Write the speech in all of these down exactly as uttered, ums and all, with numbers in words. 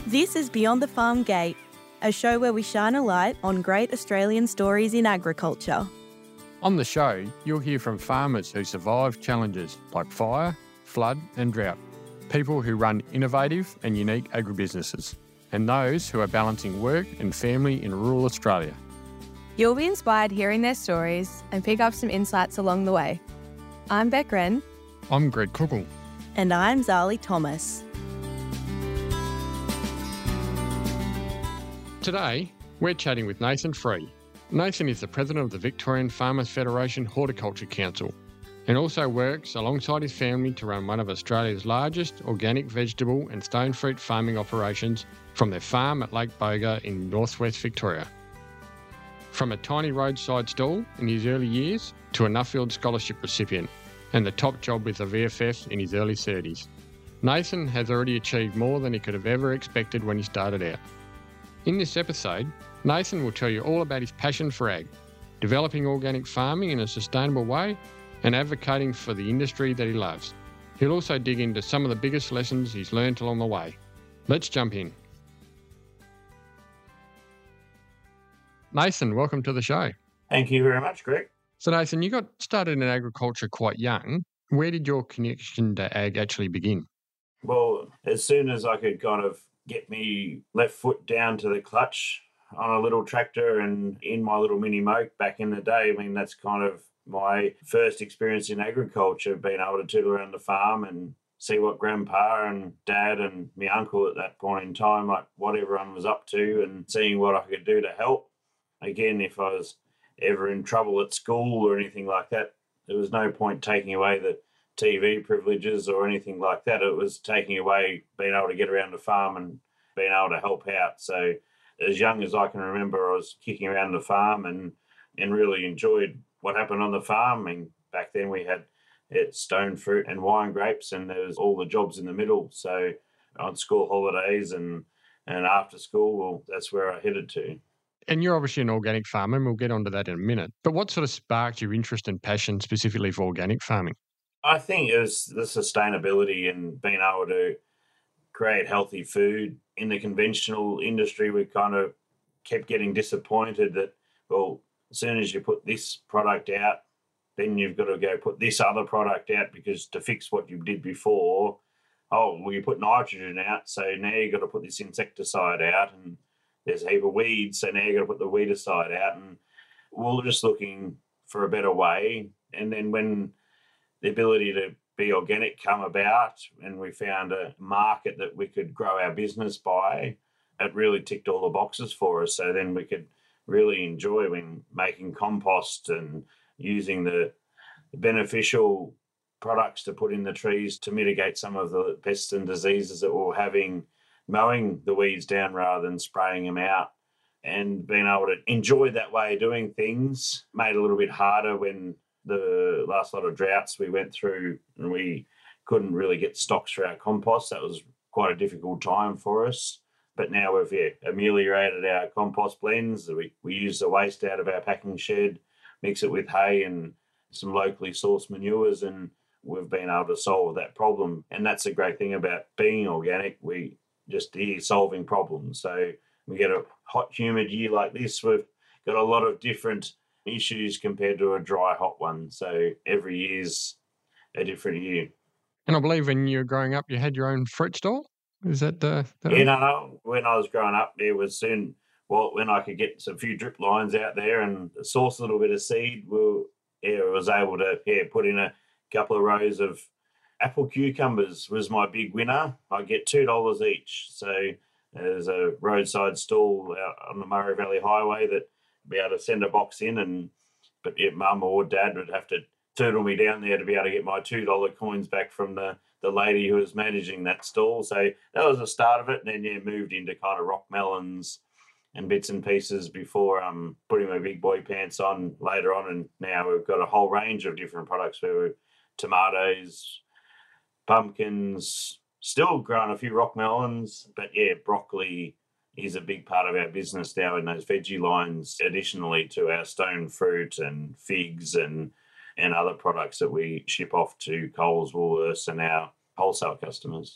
This is Beyond the Farm Gate, a show where we shine a light on great Australian stories in agriculture. On the show, you'll hear from farmers who survive challenges like fire, flood and drought, people who run innovative and unique agribusinesses, and those who are balancing work and family in rural Australia. You'll be inspired hearing their stories and pick up some insights along the way. I'm Beck Wren. I'm Greg Cookle. And I'm Zali Thomas. Today, we're chatting with Nathan Free. Nathan is the president of the Victorian Farmers Federation Horticulture Council and also works alongside his family to run one of Australia's largest organic vegetable and stone fruit farming operations from their farm at Lake Boga in northwest Victoria. From a tiny roadside stall in his early years to a Nuffield Scholarship recipient and the top job with the V F F in his early thirties, Nathan has already achieved more than he could have ever expected when he started out. In this episode, Nathan will tell you all about his passion for ag, developing organic farming in a sustainable way and advocating for the industry that he loves. He'll also dig into some of the biggest lessons he's learnt along the way. Let's jump in. Nathan, welcome to the show. Thank you very much, Greg. So Nathan, you got started in agriculture quite young. Where did your connection to ag actually begin? Well, as soon as I could kind of get me left foot down to the clutch on a little tractor and in my little mini moke back in the day, I mean, that's kind of my first experience in agriculture, being able to tootle around the farm and see what grandpa and dad and my uncle at that point in time, like what everyone was up to and seeing what I could do to help. Again, if I was ever in trouble at school or anything like that, there was no point taking away the T V privileges or anything like that. It was taking away being able to get around the farm and being able to help out. So as young as I can remember, I was kicking around the farm and, and really enjoyed what happened on the farm. I mean, back then we had it, stone fruit and wine grapes, and there was all the jobs in the middle. So on school holidays and, and after school, well, that's where I headed to. And you're obviously an organic farmer, and we'll get onto that in a minute. But what sort of sparked your interest and passion specifically for organic farming? I think it was the sustainability and being able to create healthy food. In the conventional industry, we kind of kept getting disappointed that, well, as soon as you put this product out, then you've got to go put this other product out because to fix what you did before, oh, well, you put nitrogen out, so now you've got to put this insecticide out, and there's a heap of weeds, so now you've got to put the weedicide out. And we're just looking for a better way. And then when the ability to be organic come about and we found a market that we could grow our business by, it really ticked all the boxes for us. So then we could really enjoy when making compost and using the beneficial products to put in the trees to mitigate some of the pests and diseases that we're having, mowing the weeds down rather than spraying them out, and being able to enjoy that way of doing things made it a little bit harder when the last lot of droughts we went through and we couldn't really get stocks for our compost. That was quite a difficult time for us. But now we've yeah, ameliorated our compost blends. We, we use the waste out of our packing shed, mix it with hay and some locally sourced manures, and we've been able to solve that problem. And that's the great thing about being organic. We just here solving problems. So we get a hot, humid year like this, we've got a lot of different issues compared to a dry, hot one. So every year's a different year. And I believe when you were growing up, you had your own fruit stall? Is that the... the... Yeah, no, no. When I was growing up, there was soon, well, when I could get some few drip lines out there and source a little bit of seed, we yeah, I was able to yeah, put in a couple of rows of apple cucumbers was my big winner. I get two dollars each. So there's a roadside stall out on the Murray Valley Highway that be able to send a box in, and but yeah, mum or dad would have to turtle me down there to be able to get my two dollar coins back from the, the lady who was managing that stall. So that was the start of it, and then yeah, moved into kind of rock melons and bits and pieces before um putting my big boy pants on later on, and now we've got a whole range of different products where we're tomatoes, pumpkins, still growing a few rock melons, but yeah, broccoli is a big part of our business now in those veggie lines, additionally to our stone fruit and figs and and other products that we ship off to Coles, Woolworths and our wholesale customers.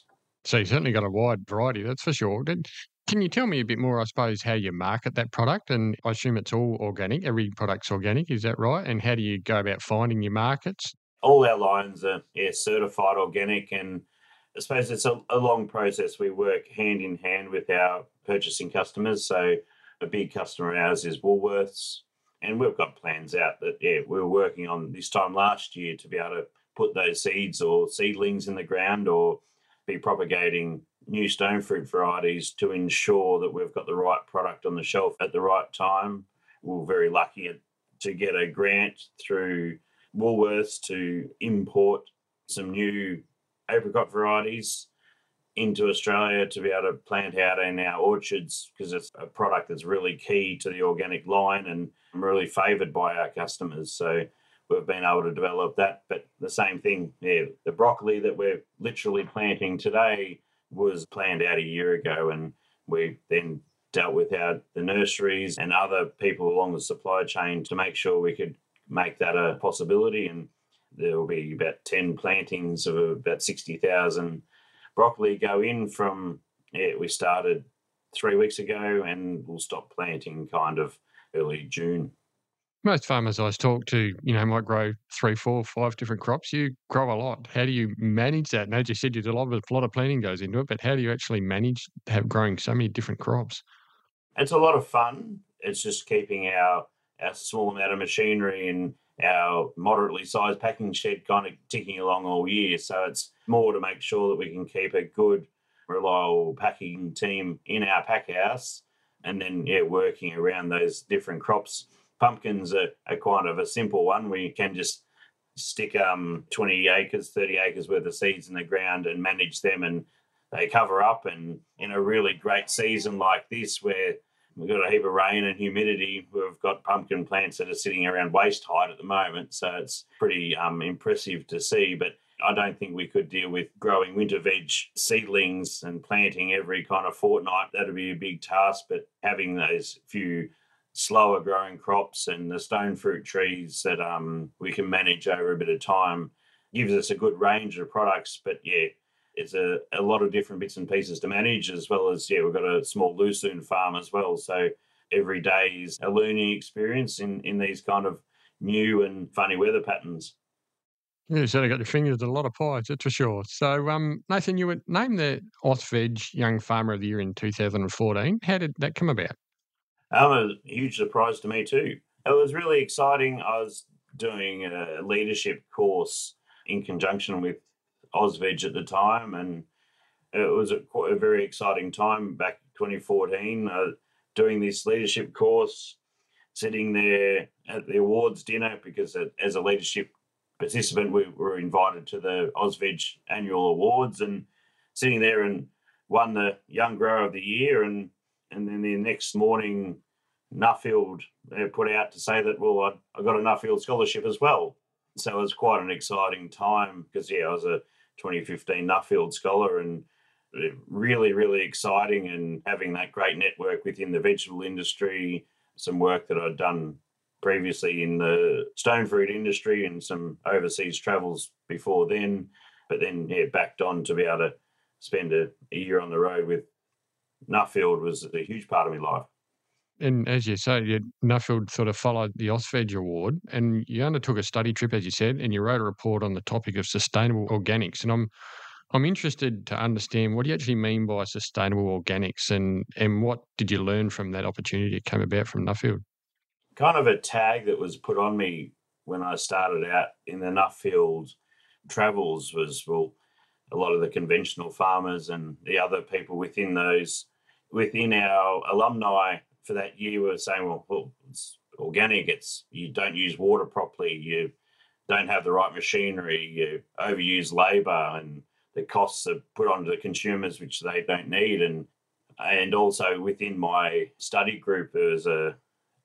So you certainly got a wide variety, that's for sure. Did, can you tell me a bit more, I suppose, how you market that product? And I assume it's all organic. Every product's organic, is that right? And how do you go about finding your markets? All our lines are yeah, certified organic, and I suppose it's a, a long process. We work hand in hand with our purchasing customers. So a big customer of ours is Woolworths, and we've got plans out that yeah we were working on this time last year to be able to put those seeds or seedlings in the ground or be propagating new stone fruit varieties to ensure that we've got the right product on the shelf at the right time. We were very lucky to get a grant through Woolworths to import some new apricot varieties into Australia to be able to plant out in our orchards, because it's a product that's really key to the organic line and really favoured by our customers. So we've been able to develop that. But the same thing, yeah, the broccoli that we're literally planting today was planned out a year ago, and we then dealt with our the nurseries and other people along the supply chain to make sure we could make that a possibility. And there will be about ten plantings of about sixty thousand broccoli go in from, yeah, we started three weeks ago, and we'll stop planting kind of early June. Most farmers I talk to, you know, might grow three, four, five different crops. You grow a lot. How do you manage that? And as you said, you do a lot of, a lot of planning goes into it, but how do you actually manage have growing so many different crops? It's a lot of fun. It's just keeping our our small amount of machinery and our moderately sized packing shed kind of ticking along all year. So it's more to make sure that we can keep a good, reliable packing team in our pack house, and then yeah, working around those different crops. Pumpkins are, are kind of a simple one. We can just stick um, twenty acres, thirty acres worth of seeds in the ground and manage them, and they cover up. And in a really great season like this, where we've got a heap of rain and humidity, we've got pumpkin plants that are sitting around waist height at the moment. So it's pretty um, impressive to see. But I don't think we could deal with growing winter veg seedlings and planting every kind of fortnight. That'd be a big task. But having those few slower growing crops and the stone fruit trees that um, we can manage over a bit of time gives us a good range of products. But yeah, it's a, a lot of different bits and pieces to manage, as well as, yeah, we've got a small lucerne farm as well. So every day is a learning experience in, in these kind of new and funny weather patterns. Yeah, you certainly got your fingers in a lot of pies, that's for sure. So, um, Nathan, you were named the Ausveg Young Farmer of the Year in two thousand fourteen. How did that come about? Um, a huge surprise to me too. It was really exciting. I was doing a leadership course in conjunction with Ausveg at the time, and it was a, quite a very exciting time back in twenty fourteen, uh, doing this leadership course, sitting there at the awards dinner, because as a leadership participant, we were invited to the Ausveg annual awards, and sitting there and won the Young Grower of the Year. And and then the next morning, Nuffield uh, put out to say that, well, I, I got a Nuffield scholarship as well. So it was quite an exciting time, because, yeah, I was a twenty fifteen Nuffield scholar, and really, really exciting, and having that great network within the vegetable industry, some work that I'd done previously in the stone fruit industry and some overseas travels before then. But then, yeah, backed on to be able to spend a, a year on the road with Nuffield was a huge part of my life. And as you say, you, Nuffield sort of followed the Ausveg Award, and you undertook a study trip, as you said, and you wrote a report on the topic of sustainable organics. And I'm I'm interested to understand, what do you actually mean by sustainable organics, and, and what did you learn from that opportunity that came about from Nuffield? Kind of a tag that was put on me when I started out in the Nuffield travels was, well, a lot of the conventional farmers and the other people within those, within our alumni for that year, were saying, well, well, it's organic, it's you don't use water properly, you don't have the right machinery, you overuse labour, and the costs are put onto the consumers, which they don't need. And and also within my study group, there was a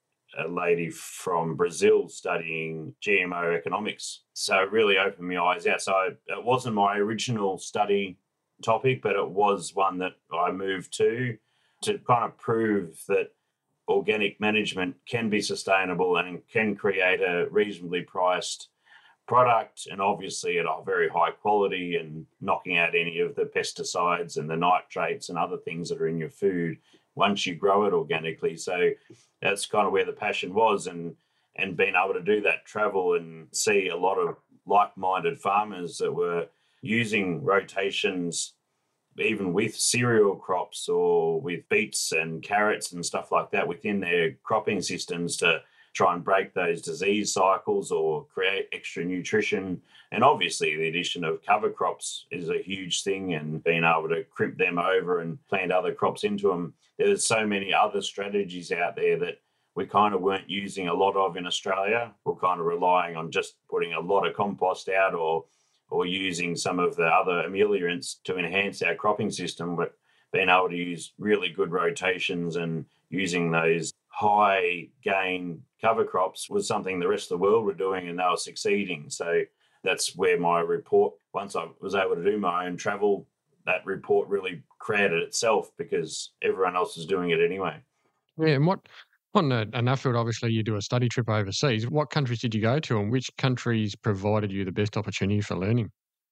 a lady from Brazil studying G M O economics. So it really opened my eyes out. So it wasn't my original study topic, but it was one that I moved to to kind of prove that organic management can be sustainable and can create a reasonably priced product, and obviously at a very high quality and knocking out any of the pesticides and the nitrates and other things that are in your food once you grow it organically. So that's kind of where the passion was, and and being able to do that travel and see a lot of like-minded farmers that were using rotations even with cereal crops or with beets and carrots and stuff like that within their cropping systems to try and break those disease cycles or create extra nutrition. And obviously the addition of cover crops is a huge thing, and being able to crimp them over and plant other crops into them. There's so many other strategies out there that we kind of weren't using a lot of in Australia. We're kind of relying on just putting a lot of compost out or or using some of the other ameliorants to enhance our cropping system, but being able to use really good rotations and using those high gain cover crops was something the rest of the world were doing, and they were succeeding. So that's where my report, once I was able to do my own travel, that report really created itself because everyone else was doing it anyway. Yeah, and what on a, a Nuffield, obviously you do a study trip overseas. What countries did you go to, and which countries provided you the best opportunity for learning?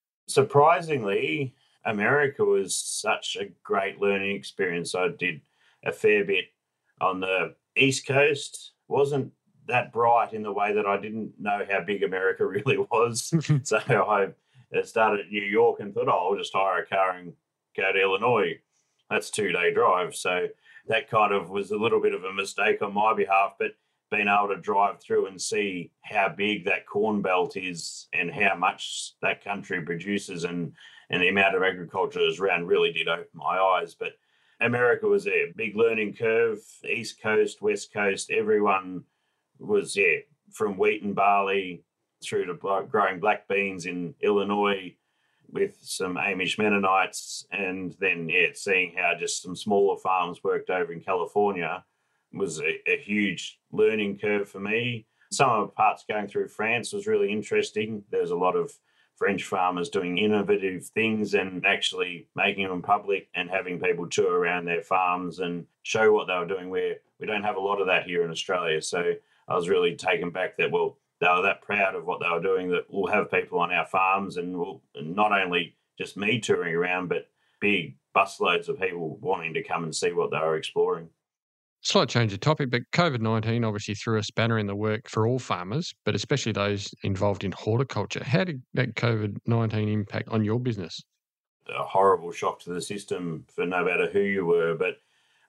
Surprisingly, America was such a great learning experience. I did a fair bit on the East Coast. Wasn't that bright in the way that I didn't know how big America really was. So I started at New York and thought, oh, I'll just hire a car and go to Illinois. That's a two-day drive. So that kind of was a little bit of a mistake on my behalf, but being able to drive through and see how big that corn belt is and how much that country produces and, and the amount of agriculture is around really did open my eyes. But America was a big learning curve. East Coast, West Coast, everyone was, yeah, from wheat and barley through to growing black beans in Illinois with some Amish Mennonites, and then, yeah, seeing how just some smaller farms worked over in California was a, a huge learning curve for me. Some of the parts going through France was really interesting. There's a lot of French farmers doing innovative things and actually making them public and having people tour around their farms and show what they were doing, where we don't have a lot of that here in Australia. So I was really taken back that, well, they were that proud of what they were doing that we'll have people on our farms, and we'll not only just me touring around, but big busloads of people wanting to come and see what they were exploring. Slight change of topic, but COVID nineteen obviously threw a spanner in the work for all farmers, but especially those involved in horticulture. How did that COVID nineteen impact on your business? A horrible shock to the system for no matter who you were, but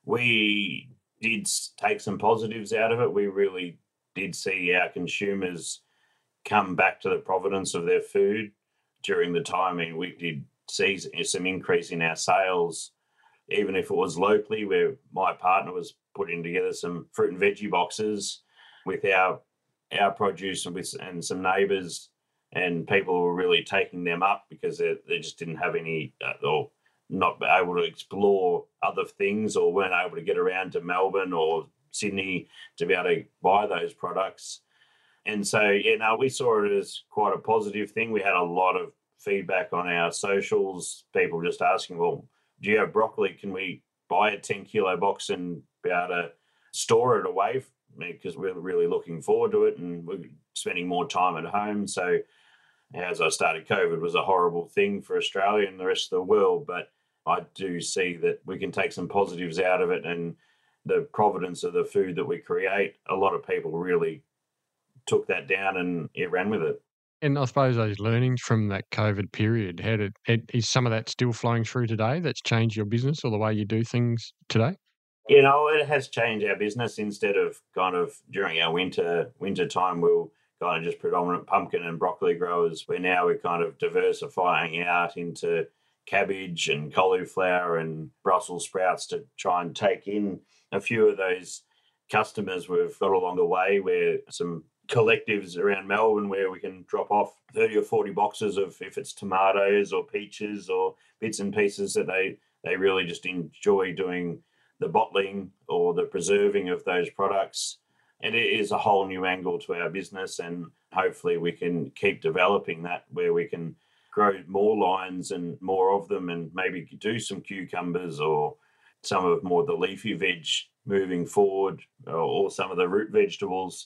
we did take some positives out of it. We really did see our consumers come back to the provenance of their food during the time. I mean, we did see some increase in our sales, even if it was locally, where my partner was putting together some fruit and veggie boxes with our our produce and with and some neighbours, and people were really taking them up because they, they just didn't have any uh, or not able to explore other things, or weren't able to get around to Melbourne or Sydney to be able to buy those products. And so, yeah, no, we saw it as quite a positive thing. We had a lot of feedback on our socials, people just asking, well, do you have broccoli? Can we buy a ten kilo box and be able to store it away? Because we're really looking forward to it and we're spending more time at home. So as I started, COVID was a horrible thing for Australia and the rest of the world, but I do see that we can take some positives out of it, and the provenance of the food that we create, a lot of people really took that down and it ran with it. And I suppose those learnings from that COVID period, how did, is some of that still flowing through today that's changed your business or the way you do things today? You know, it has changed our business. Instead of kind of during our winter winter time, we were kind of just predominant pumpkin and broccoli growers, where now we're kind of diversifying out into cabbage and cauliflower and Brussels sprouts to try and take in a few of those customers we've got along the way, where some collectives around Melbourne where we can drop off thirty or forty boxes of, if it's tomatoes or peaches or bits and pieces that they, they really just enjoy doing the bottling or the preserving of those products. And it is a whole new angle to our business, and hopefully we can keep developing that, where we can grow more lines and more of them, and maybe do some cucumbers or some of more the leafy veg moving forward, or some of the root vegetables,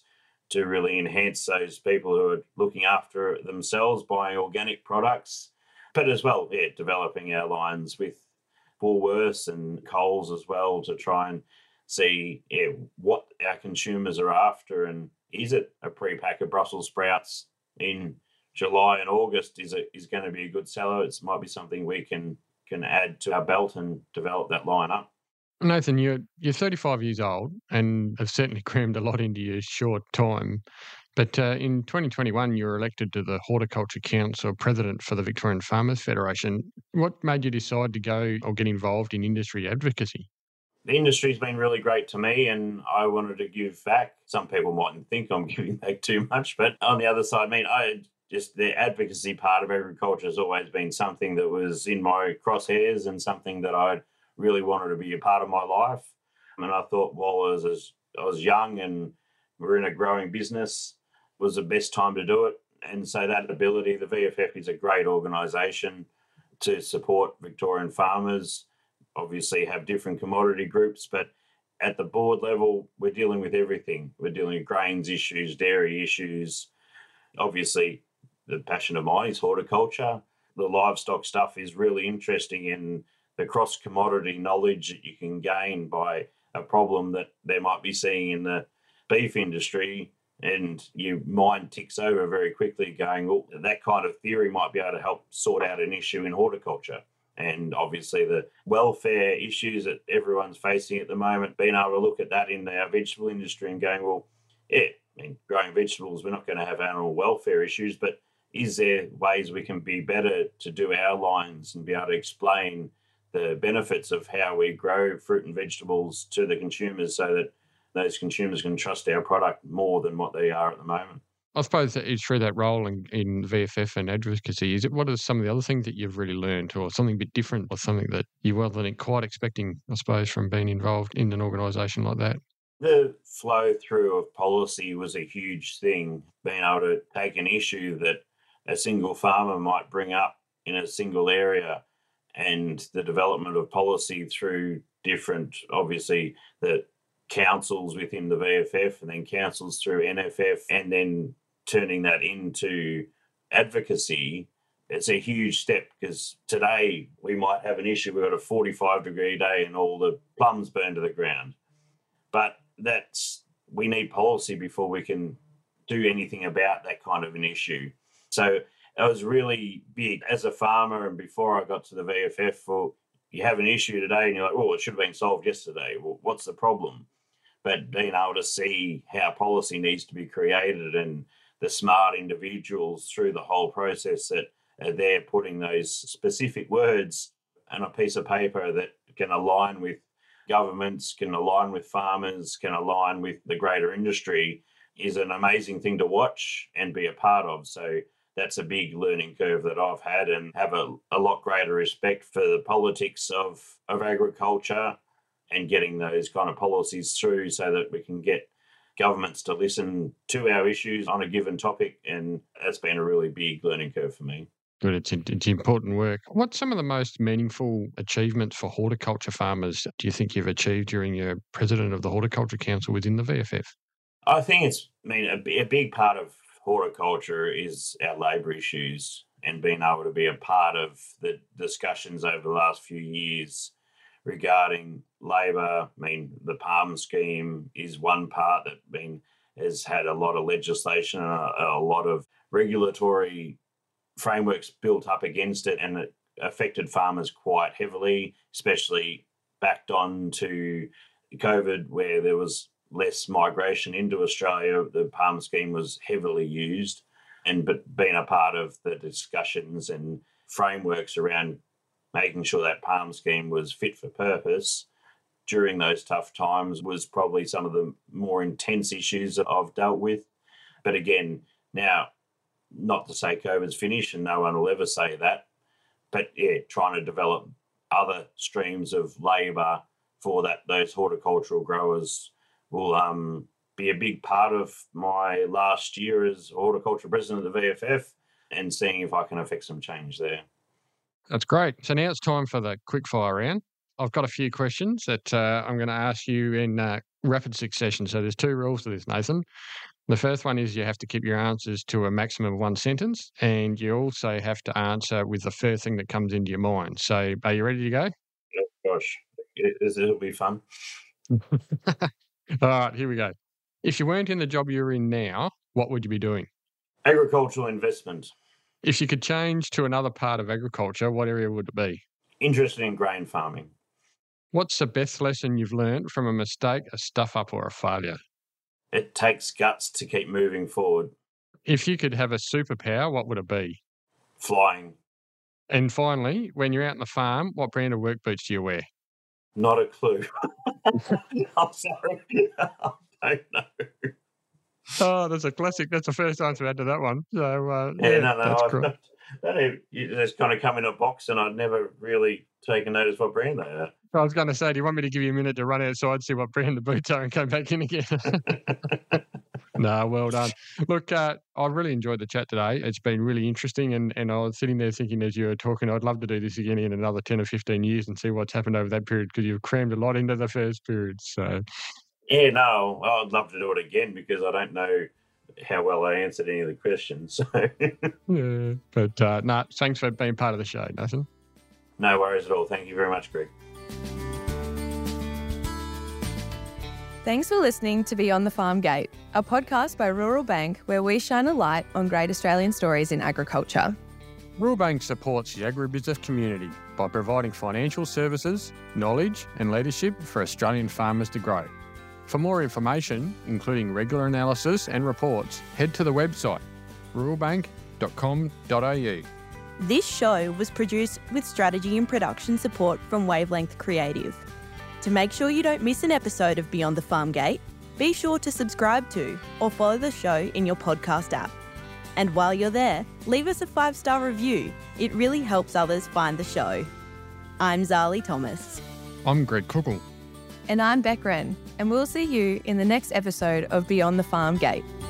to really enhance those people who are looking after themselves, buying organic products, but as well, yeah, developing our lines with Woolworths and Coles as well to try and see yeah, what our consumers are after, and is it a pre-pack of Brussels sprouts in July and August is it is going to be a good seller? It might be something we can can add to our belt and develop that line up. Nathan, you're you're thirty-five years old and have certainly crammed a lot into your short time. But uh, in twenty twenty-one, you were elected to the Horticulture Council president for the Victorian Farmers Federation. What made you decide to go or get involved in industry advocacy? The industry's been really great to me and I wanted to give back. Some people mightn't think I'm giving back too much, but on the other side, I mean, I just the advocacy part of agriculture has always been something that was in my crosshairs and something that I really wanted to be a part of my life. And I thought while I was, I was young and we're in a growing business, was the best time to do it. And so that ability, the V F F is a great organisation to support Victorian farmers. Obviously have different commodity groups, but at the board level, we're dealing with everything. We're dealing with grains issues, dairy issues. Obviously, the passion of mine is horticulture. The livestock stuff is really interesting in the cross-commodity knowledge that you can gain by a problem that they might be seeing in the beef industry, and your mind ticks over very quickly going, well, that kind of theory might be able to help sort out an issue in horticulture. And obviously the welfare issues that everyone's facing at the moment, being able to look at that in our vegetable industry and going, well, yeah, I mean, growing vegetables, we're not going to have animal welfare issues, but is there ways we can be better to do our lines and be able to explain the benefits of how we grow fruit and vegetables to the consumers so that those consumers can trust our product more than what they are at the moment? I suppose that it's through that role in, in V F F and advocacy. Is it what are some of the other things that you've really learned, or something a bit different, or something that you weren't quite expecting, I suppose, from being involved in an organisation like that? The flow through of policy was a huge thing. Being able to take an issue that a single farmer might bring up in a single area, and the development of policy through different, obviously, the councils within the V F F and then councils through N F F, and then turning that into advocacy. It's a huge step because today we might have an issue. We've got a forty-five degree day and all the plums burn to the ground. But that's we need policy before we can do anything about that kind of an issue. So it was really big as a farmer, and before I got to the V F F, well, you have an issue today and you're like, oh, it should have been solved yesterday. Well, what's the problem? But being able to see how policy needs to be created and the smart individuals through the whole process that are there putting those specific words on a piece of paper that can align with governments, can align with farmers, can align with the greater industry is an amazing thing to watch and be a part of. So that's a big learning curve that I've had, and have a, a lot greater respect for the politics of, of agriculture and getting those kind of policies through so that we can get governments to listen to our issues on a given topic. And that's been a really big learning curve for me. Good, it's, it's important work. What's some of the most meaningful achievements for horticulture farmers do you think you've achieved during your president of the Horticulture Council within the V F F? I think it's, I mean, a, a big part of horticulture is our labour issues, and being able to be a part of the discussions over the last few years regarding labour. I mean, the palm scheme is one part that been, has had a lot of legislation and a, a lot of regulatory frameworks built up against it, and it affected farmers quite heavily, especially backed on to COVID, where there was less migration into Australia. The palm scheme was heavily used, and but being a part of the discussions and frameworks around making sure that palm scheme was fit for purpose during those tough times was probably some of the more intense issues that I've dealt with. But again, now, not to say COVID's finished, and no one will ever say that, but yeah, trying to develop other streams of labour for that those horticultural growers will um, be a big part of my last year as horticulture president of the V F F, and seeing if I can affect some change there. That's great. So now it's time for the quickfire round. I've got a few questions that uh, I'm going to ask you in uh, rapid succession. So there's two rules to this, Nathan. The first one is you have to keep your answers to a maximum of one sentence, and you also have to answer with the first thing that comes into your mind. So are you ready to go? Oh, gosh, it, it'll be fun. All right, here we go. If you weren't in the job you're in now, what would you be doing? Agricultural investment. If you could change to another part of agriculture, what area would it be? Interested in grain farming. What's the best lesson you've learned from a mistake, a stuff-up or a failure? It takes guts to keep moving forward. If you could have a superpower, what would it be? Flying. And finally, when you're out on the farm, what brand of work boots do you wear? Not a clue. I'm sorry. I don't know. Oh, that's a classic. That's the first answer I had to that one. So, uh, Yeah, yeah, no, no. that's I, cool. they just kind of come in a box and I'd never really taken notice what brand they are. I was going to say, do you want me to give you a minute to run outside, see what brand the boots are and come back in again? No, well done. Look, uh, I really enjoyed the chat today. It's been really interesting, and, and I was sitting there thinking as you were talking, I'd love to do this again in another ten or fifteen years and see what's happened over that period, because you've crammed a lot into the first period. So, Yeah, no, I'd love to do it again because I don't know how well I answered any of the questions. So. yeah. But uh, no, thanks for being part of the show, Nathan. No worries at all. Thank you very much, Greg. Thanks for listening to Beyond the Farm Gate, a podcast by Rural Bank where we shine a light on great Australian stories in agriculture. Rural Bank supports the agribusiness community by providing financial services, knowledge and leadership for Australian farmers to grow. For more information, including regular analysis and reports, head to the website rural bank dot com dot a u. This show was produced with strategy and production support from Wavelength Creative. To make sure you don't miss an episode of Beyond the Farm Gate, be sure to subscribe to or follow the show in your podcast app. And while you're there, leave us a five-star review. It really helps others find the show. I'm Zali Thomas. I'm Greg Cookle. And I'm Beck Wren, and we'll see you in the next episode of Beyond the Farm Gate.